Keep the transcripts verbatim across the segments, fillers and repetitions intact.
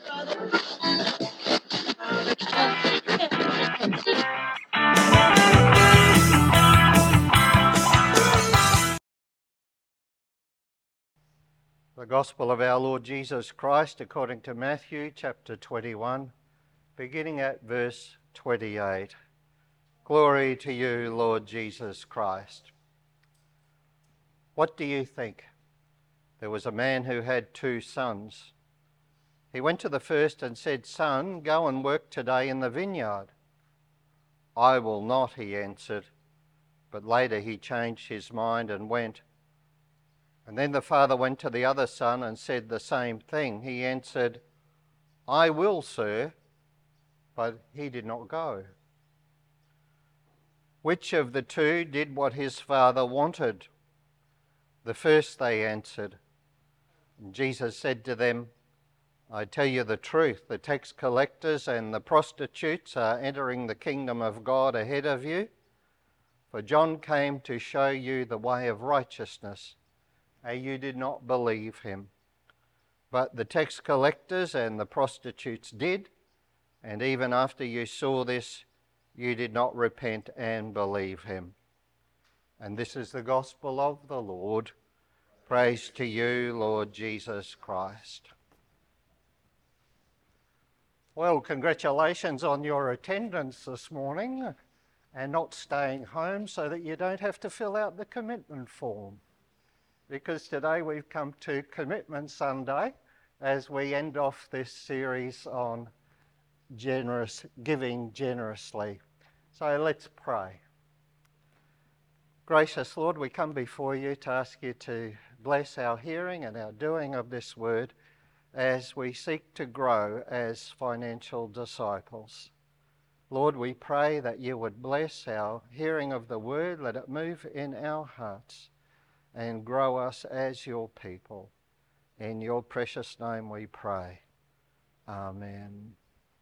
The Gospel of our Lord Jesus Christ according to Matthew chapter twenty-one, beginning at verse twenty-eight. Glory to you, Lord Jesus Christ. What do you think? There was a man who had two sons. He went to the first and said, "Son, go and work today in the vineyard." "I will not," he answered. But later he changed his mind and went. And then the father went to the other son and said the same thing. He answered, "I will, sir," but he did not go. Which of the two did what his father wanted? The first, they answered. And Jesus said to them, "I tell you the truth, the tax collectors and the prostitutes are entering the kingdom of God ahead of you. For John came to show you the way of righteousness, and you did not believe him. But the tax collectors and the prostitutes did, and even after you saw this, you did not repent and believe him." And this is the gospel of the Lord. Praise to you, Lord Jesus Christ. Well, congratulations on your attendance this morning and not staying home so that you don't have to fill out the commitment form. Because today we've come to Commitment Sunday as we end off this series on generous giving generously. So let's pray. Gracious Lord, we come before you to ask you to bless our hearing and our doing of this word as we seek to grow as financial disciples. Lord, we pray that you would bless our hearing of the word, let it move in our hearts and grow us as your people. In your precious name we pray. Amen.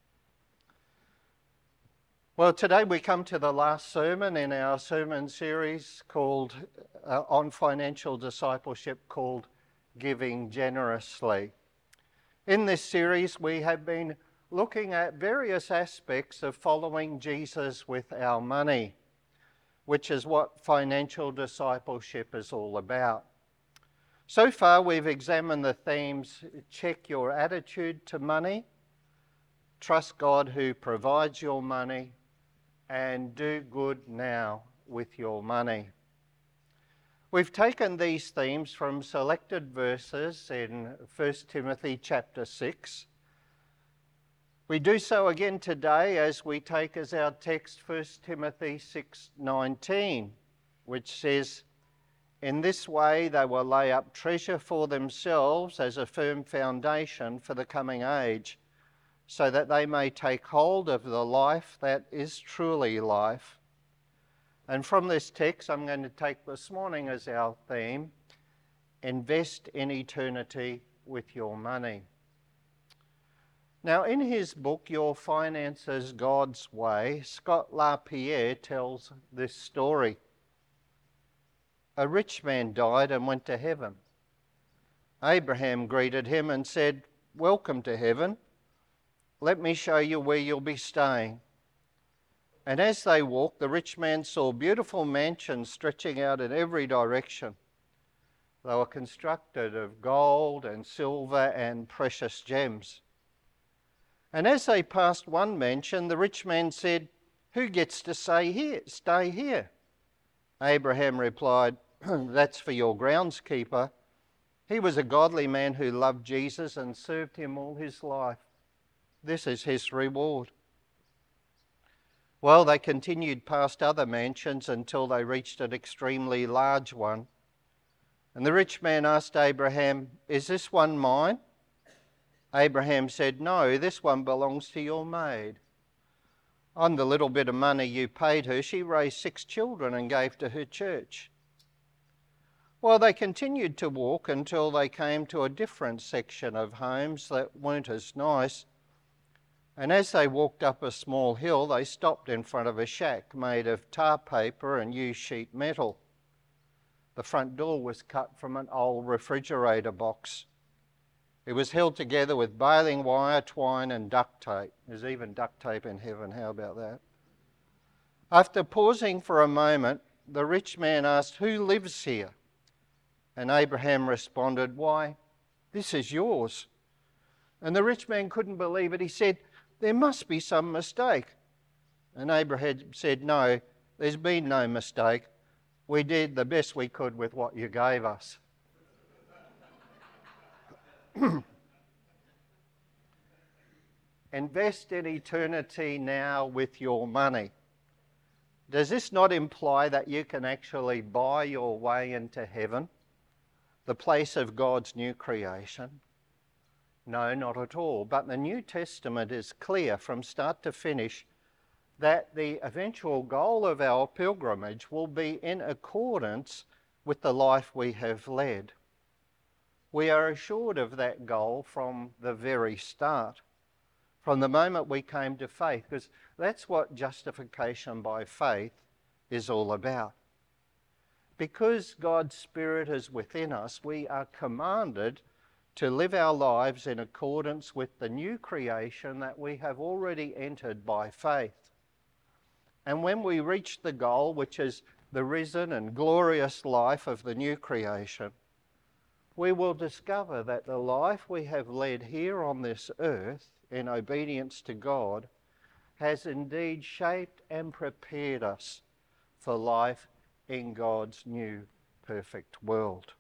Well, today we come to the last sermon in our sermon series called uh, on financial discipleship called Giving Generously. In this series we have been looking at various aspects of following Jesus with our money, which is what financial discipleship is all about. So far we've examined the themes: check your attitude to money, trust God who provides your money, and do good now with your money. We've taken these themes from selected verses in First Timothy chapter six. We do so again today as we take as our text First Timothy six nineteen, which says, "In this way they will lay up treasure for themselves as a firm foundation for the coming age, so that they may take hold of the life that is truly life." And from this text I'm going to take this morning as our theme, invest in eternity with your money. Now, in his book, Your Finances God's Way, Scott LaPierre tells this story. A rich man died and went to heaven. Abraham greeted him and said, "Welcome to heaven. Let me show you where you'll be staying." And as they walked, the rich man saw beautiful mansions stretching out in every direction. They were constructed of gold and silver and precious gems. And as they passed one mansion, the rich man said, "Who gets to stay here? Stay here?" Abraham replied, "That's for your groundskeeper. He was a godly man who loved Jesus and served him all his life. This is his reward." Well, they continued past other mansions until they reached an extremely large one. And the rich man asked Abraham, "Is this one mine?" Abraham said, "No, this one belongs to your maid. On the little bit of money you paid her, she raised six children and gave to her church." Well, they continued to walk until they came to a different section of homes that weren't as nice. And as they walked up a small hill, they stopped in front of a shack made of tar paper and used sheet metal. The front door was cut from an old refrigerator box. It was held together with baling wire, twine and duct tape. There's even duct tape in heaven, how about that? After pausing for a moment, the rich man asked, "Who lives here?" And Abraham responded, "Why, this is yours." And the rich man couldn't believe it. He said, "There must be some mistake." And Abraham said, "No, there's been no mistake. We did the best we could with what you gave us." Invest in eternity now with your money. Does this not imply that you can actually buy your way into heaven, the place of God's new creation? No, not at all. But the New Testament is clear from start to finish that the eventual goal of our pilgrimage will be in accordance with the life we have led. We are assured of that goal from the very start, from the moment we came to faith, because that's what justification by faith is all about. Because God's Spirit is within us, we are commanded to live our lives in accordance with the new creation that we have already entered by faith. And when we reach the goal, which is the risen and glorious life of the new creation, we will discover that the life we have led here on this earth in obedience to God has indeed shaped and prepared us for life in God's new perfect world.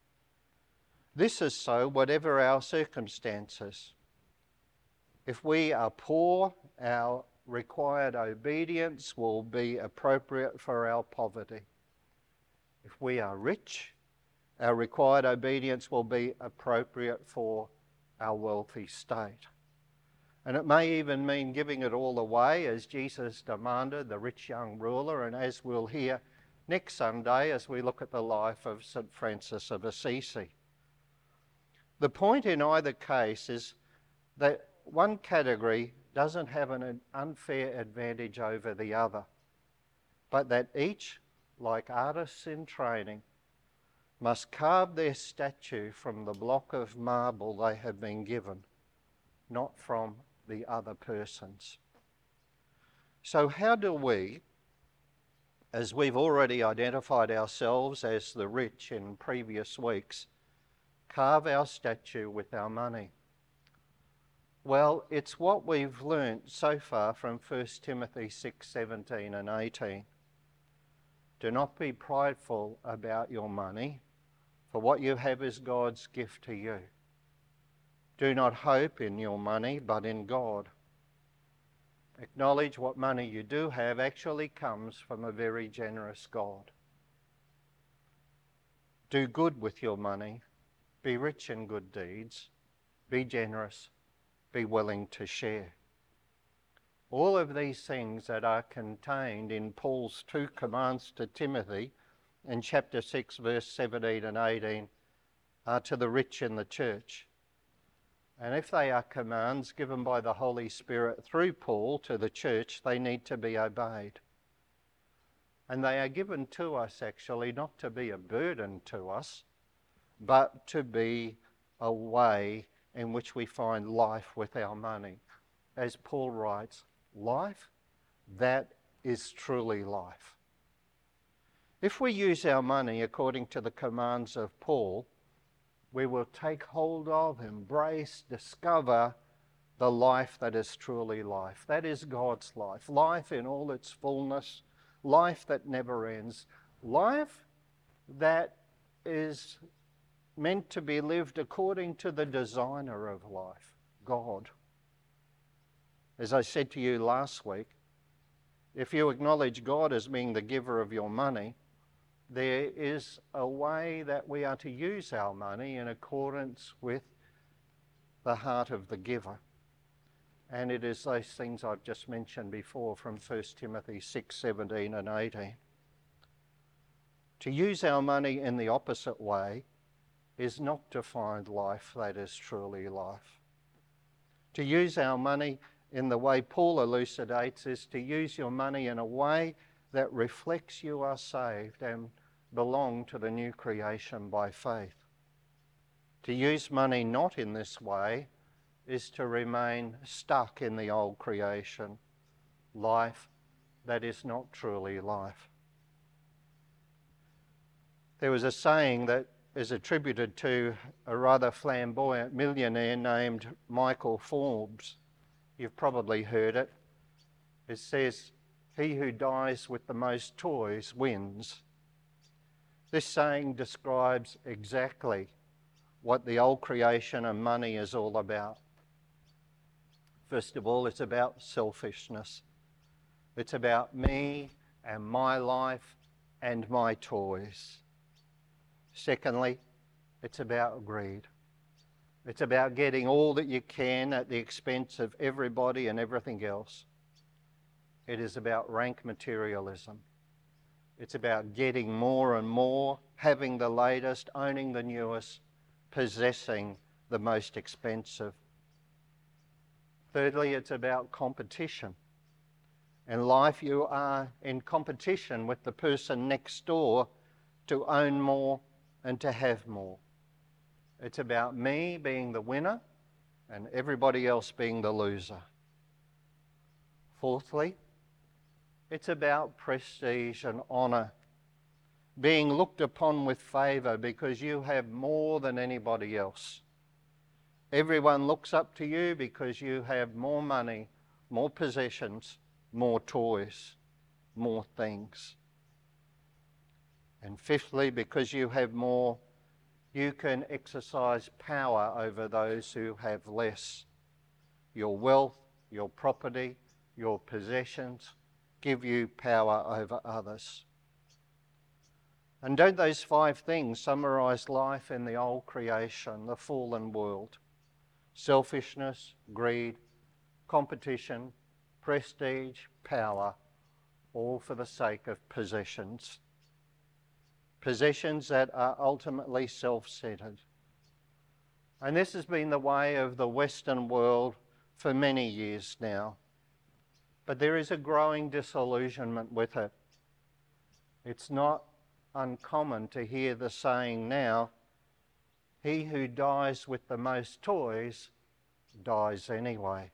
This is so whatever our circumstances. If we are poor, our required obedience will be appropriate for our poverty. If we are rich, our required obedience will be appropriate for our wealthy state. And it may even mean giving it all away, as Jesus demanded the rich young ruler, and as we'll hear next Sunday as we look at the life of Saint Francis of Assisi. The point in either case is that one category doesn't have an unfair advantage over the other, but that each, like artists in training, must carve their statue from the block of marble they have been given, not from the other person's. So how do we, as we've already identified ourselves as the rich in previous weeks, carve our statue with our money? Well, it's what we've learnt so far from First Timothy six, seventeen and eighteen. Do not be prideful about your money, for what you have is God's gift to you. Do not hope in your money, but in God. Acknowledge what money you do have actually comes from a very generous God. Do good with your money. Be rich in good deeds. Be generous. Be willing to share. All of these things that are contained in Paul's two commands to Timothy in chapter six, verse seventeen and eighteen are to the rich in the church. And if they are commands given by the Holy Spirit through Paul to the church, they need to be obeyed. And they are given to us actually not to be a burden to us, but to be a way in which we find life with our money. As Paul writes, life, that is truly life. If we use our money according to the commands of Paul, we will take hold of, embrace, discover the life that is truly life. That is God's life. Life in all its fullness. Life that never ends. Life that is meant to be lived according to the designer of life, God. As I said to you last week, if you acknowledge God as being the giver of your money, there is a way that we are to use our money in accordance with the heart of the giver. And it is those things I've just mentioned before from First Timothy six, seventeen and eighteen. To use our money in the opposite way is not to find life that is truly life. To use our money in the way Paul elucidates is to use your money in a way that reflects you are saved and belong to the new creation by faith. To use money not in this way is to remain stuck in the old creation, life that is not truly life. There was a saying that is attributed to a rather flamboyant millionaire named Michael Forbes. You've probably heard it. It says, "He who dies with the most toys wins." This saying describes exactly what the old creation and money is all about. First of all, it's about selfishness. It's about me and my life and my toys. Secondly, it's about greed. It's about getting all that you can at the expense of everybody and everything else. It is about rank materialism. It's about getting more and more, having the latest, owning the newest, possessing the most expensive. Thirdly, it's about competition. In life, you are in competition with the person next door to own more and to have more. It's about me being the winner and everybody else being the loser. Fourthly, it's about prestige and honour, being looked upon with favour because you have more than anybody else. Everyone looks up to you because you have more money, more possessions, more toys, more things. And fifthly, because you have more, you can exercise power over those who have less. Your wealth, your property, your possessions give you power over others. And don't those five things summarise life in the old creation, the fallen world? Selfishness, greed, competition, prestige, power, all for the sake of possessions. Possessions that are ultimately self-centred. And this has been the way of the Western world for many years now. But there is a growing disillusionment with it. It's not uncommon to hear the saying now, "He who dies with the most toys dies anyway."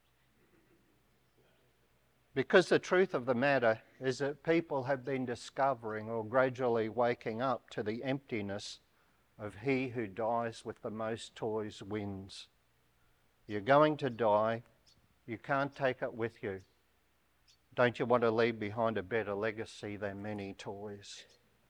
Because the truth of the matter is that people have been discovering or gradually waking up to the emptiness of he who dies with the most toys wins. You're going to die, you can't take it with you. Don't you want to leave behind a better legacy than many toys?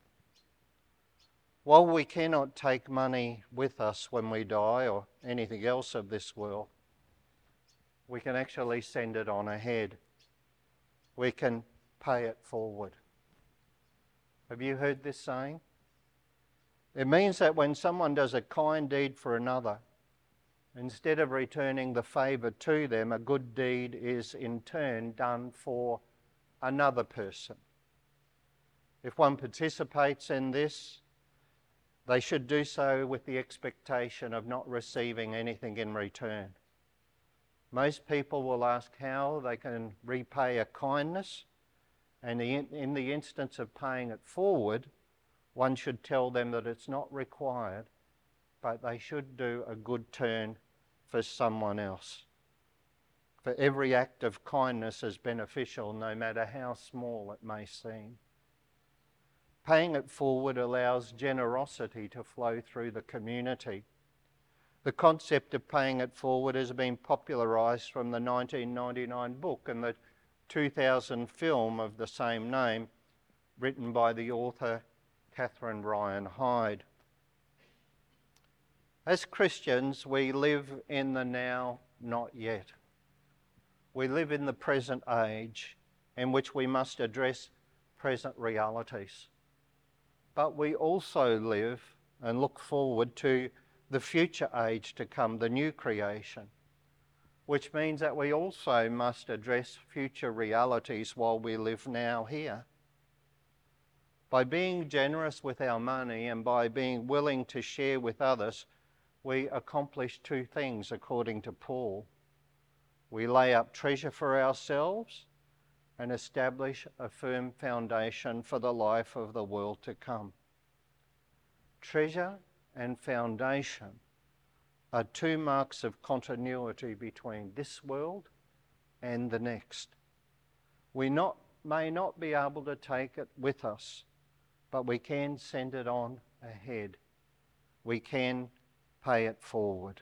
While we cannot take money with us when we die or anything else of this world, we can actually send it on ahead. We can pay it forward. Have you heard this saying? It means that when someone does a kind deed for another, instead of returning the favour to them, a good deed is in turn done for another person. If one participates in this, they should do so with the expectation of not receiving anything in return. Most people will ask how they can repay a kindness, and in the instance of paying it forward, one should tell them that it's not required, but they should do a good turn for someone else. For every act of kindness is beneficial, no matter how small it may seem. Paying it forward allows generosity to flow through the community. The concept of paying it forward has been popularised from the nineteen ninety-nine book and the two thousand film of the same name, written by the author Catherine Ryan Hyde. As Christians, we live in the now, not yet. We live in the present age in which we must address present realities. But we also live and look forward to the future age to come, the new creation, which means that we also must address future realities while we live now here. By being generous with our money and by being willing to share with others, we accomplish two things according to Paul. We lay up treasure for ourselves and establish a firm foundation for the life of the world to come. Treasure and foundation are two marks of continuity between this world and the next. We not, may not be able to take it with us, but we can send it on ahead. We can pay it forward.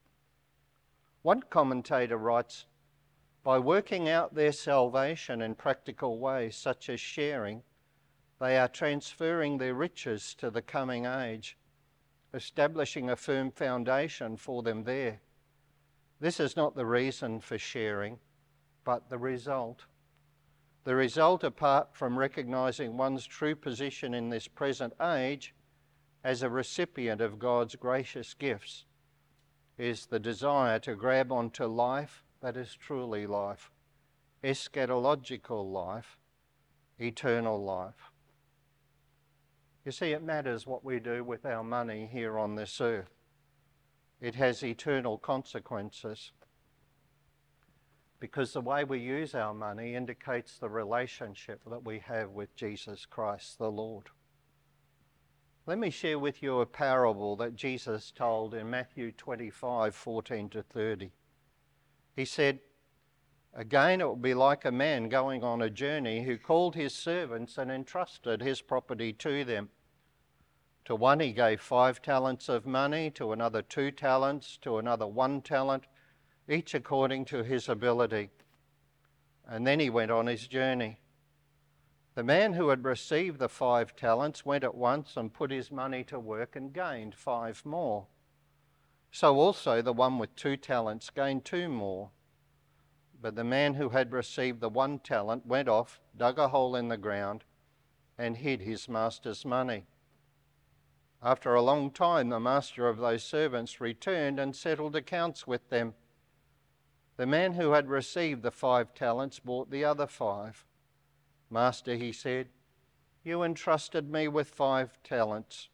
One commentator writes, by working out their salvation in practical ways, such as sharing, they are transferring their riches to the coming age, establishing a firm foundation for them there. This is not the reason for sharing, but the result. The result, apart from recognising one's true position in this present age as a recipient of God's gracious gifts, is the desire to grab onto life that is truly life, eschatological life, eternal life. You see, it matters what we do with our money here on this earth. It has eternal consequences, because the way we use our money indicates the relationship that we have with Jesus Christ the Lord. Let me share with you a parable that Jesus told in Matthew twenty-five, fourteen to thirty. He said, again, it will be like a man going on a journey who called his servants and entrusted his property to them. To one he gave five talents of money, to another two talents, to another one talent, each according to his ability. And then he went on his journey. The man who had received the five talents went at once and put his money to work and gained five more. So also the one with two talents gained two more. But the man who had received the one talent went off, dug a hole in the ground, and hid his master's money. After a long time, the master of those servants returned and settled accounts with them. The man who had received the five talents brought the other five. Master, he said, you entrusted me with five talents.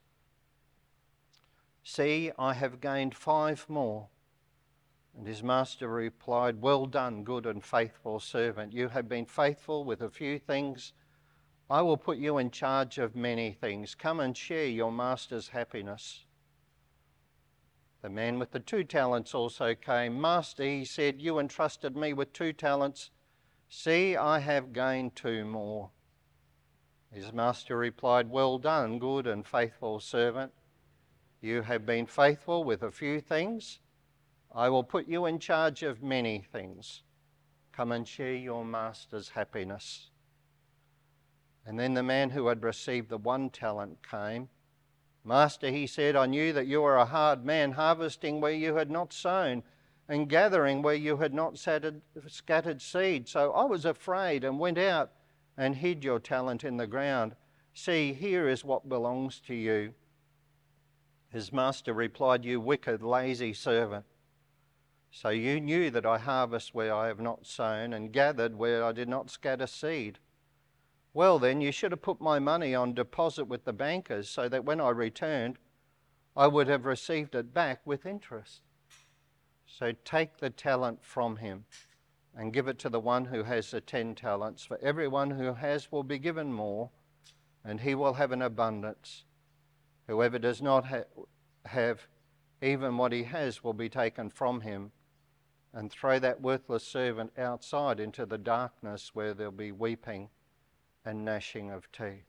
See, I have gained five more. And his master replied, well done, good and faithful servant. You have been faithful with a few things. I will put you in charge of many things. Come and share your master's happiness. The man with the two talents also came. Master, he said, you entrusted me with two talents. See, I have gained two more. His master replied, well done, good and faithful servant. You have been faithful with a few things. I will put you in charge of many things. Come and share your master's happiness. And then the man who had received the one talent came. Master, he said, I knew that you were a hard man, harvesting where you had not sown and gathering where you had not scattered seed. So I was afraid and went out and hid your talent in the ground. See, here is what belongs to you. His master replied, you wicked, lazy servant. So you knew that I harvest where I have not sown and gathered where I did not scatter seed. Well then, you should have put my money on deposit with the bankers, so that when I returned, I would have received it back with interest. So take the talent from him and give it to the one who has the ten talents. For everyone who has will be given more, and he will have an abundance. Whoever does not ha- have even what he has will be taken from him. And throw that worthless servant outside into the darkness where there'll be weeping and gnashing of teeth.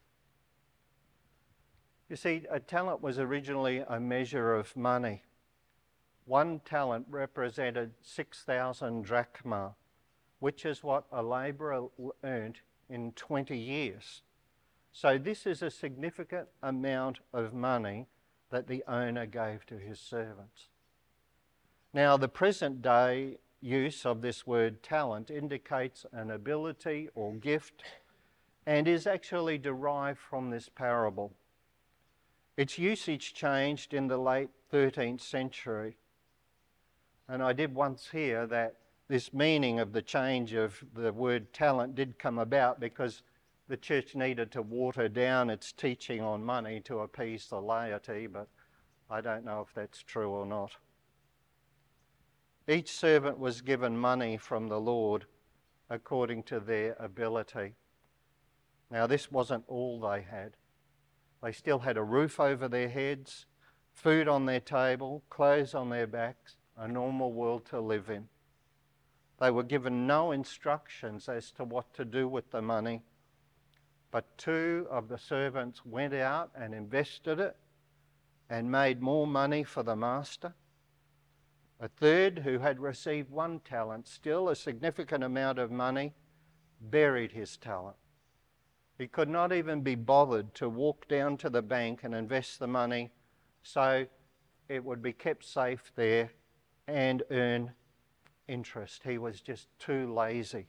You see, a talent was originally a measure of money. One talent represented six thousand drachma, which is what a labourer earned in twenty years. So this is a significant amount of money that the owner gave to his servants. Now, the present day use of this word talent indicates an ability or gift and is actually derived from this parable. Its usage changed in the late thirteenth century. And I did once hear that this meaning of the change of the word talent did come about because the church needed to water down its teaching on money to appease the laity, but I don't know if that's true or not. Each servant was given money from the Lord according to their ability. Now, this wasn't all they had. They still had a roof over their heads. food on their table, clothes on their backs, a normal world to live in. They were given no instructions as to what to do with the money, but two of the servants went out and invested it and made more money for the master. A third, who had received one talent, still a significant amount of money, buried his talent. He could not even be bothered to walk down to the bank and invest the money so it would be kept safe there and earn interest. He was just too lazy.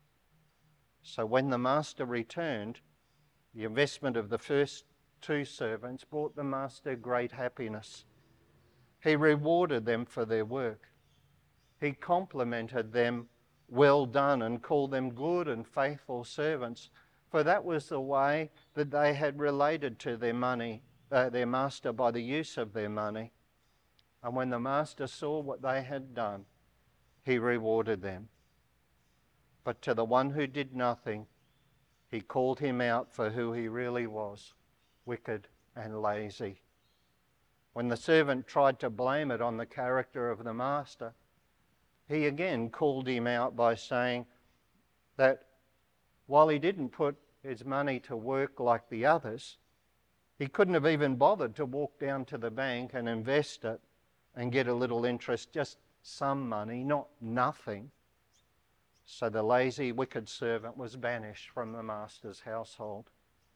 So when the master returned, the investment of the first two servants brought the master great happiness. He rewarded them for their work. He complimented them, well done, and called them good and faithful servants, for that was the way that they had related to their money, uh, their master by the use of their money. And when the master saw what they had done, he rewarded them. But to the one who did nothing, he called him out for who he really was, wicked and lazy. When the servant tried to blame it on the character of the master, he again called him out by saying that while he didn't put his money to work like the others, he couldn't have even bothered to walk down to the bank and invest it and get a little interest, just some money, not nothing. So the lazy, wicked servant was banished from the master's household.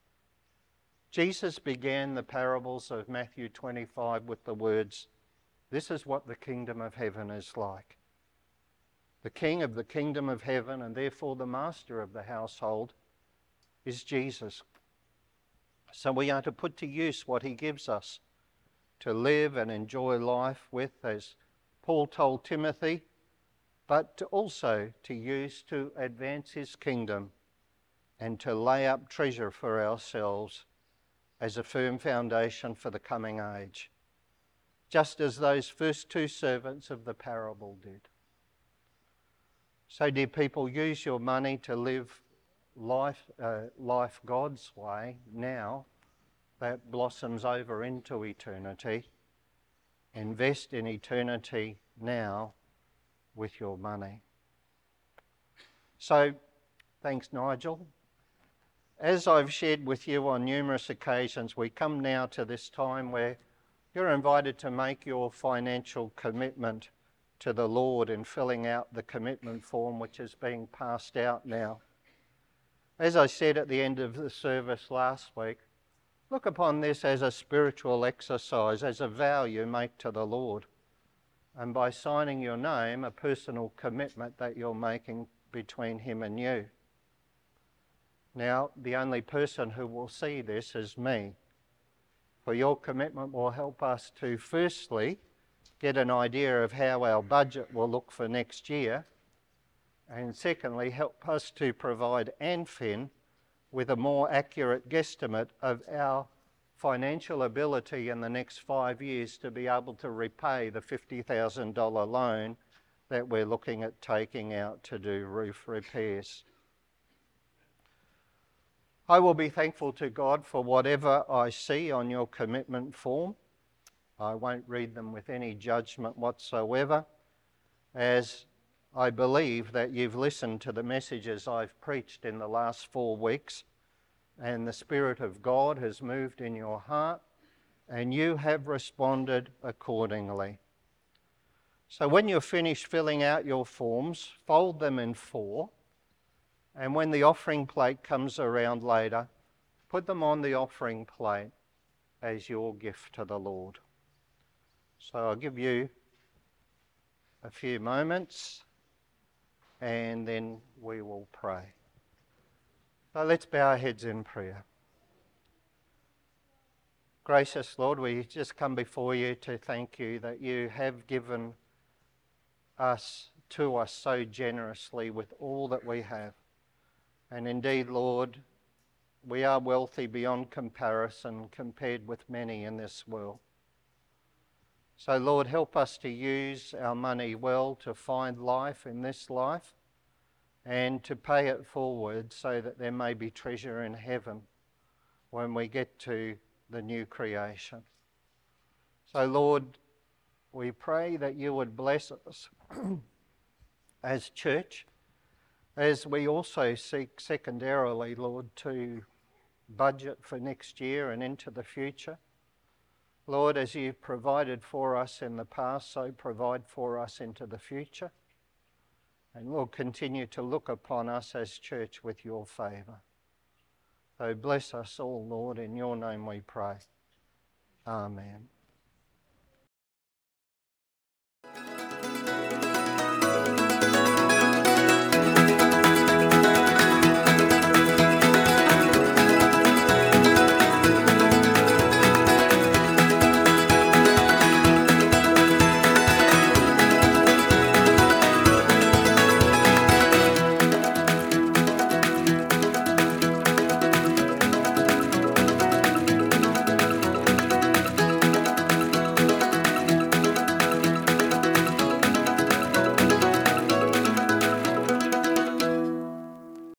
Jesus began the parables of Matthew twenty-five with the words, "This is what the kingdom of heaven is like." The king of the kingdom of heaven, and therefore the master of the household, is Jesus. So we are to put to use what he gives us to live and enjoy life with, as Paul told Timothy, but to also to use to advance his kingdom and to lay up treasure for ourselves as a firm foundation for the coming age, just as those first two servants of the parable did. So, dear people, use your money to live life, uh, life God's way now that blossoms over into eternity. Invest in eternity now with your money. So, thanks, Nigel. As I've shared with you on numerous occasions, we come now to this time where you're invited to make your financial commitment to the Lord in filling out the commitment form which is being passed out now. As I said at the end of the service last week, look upon this as a spiritual exercise, as a vow you make to the Lord. And by signing your name, a personal commitment that you're making between him and you. Now, the only person who will see this is me. For your commitment will help us to firstly get an idea of how our budget will look for next year, and secondly help us to provide ANFIN with a more accurate guesstimate of our financial ability in the next five years to be able to repay the fifty thousand dollars loan that we're looking at taking out to do roof repairs. I will be thankful to God for whatever I see on your commitment form. I won't read them with any judgment whatsoever, as I believe that you've listened to the messages I've preached in the last four weeks, and the Spirit of God has moved in your heart, and you have responded accordingly. So when you're finished filling out your forms, fold them in four, and when the offering plate comes around later, put them on the offering plate as your gift to the Lord. So I'll give you a few moments and then we will pray. So let's bow our heads in prayer. Gracious Lord, we just come before you to thank you that you have given us to us so generously with all that we have. And indeed, Lord, we are wealthy beyond comparison compared with many in this world. So, Lord, help us to use our money well to find life in this life and to pay it forward so that there may be treasure in heaven when we get to the new creation. So, Lord, we pray that you would bless us as church, as we also seek secondarily, Lord, to budget for next year and into the future. Lord, as you've provided for us in the past, so provide for us into the future. And Lord, continue to look upon us as church with your favour. So bless us all, Lord, in your name we pray. Amen.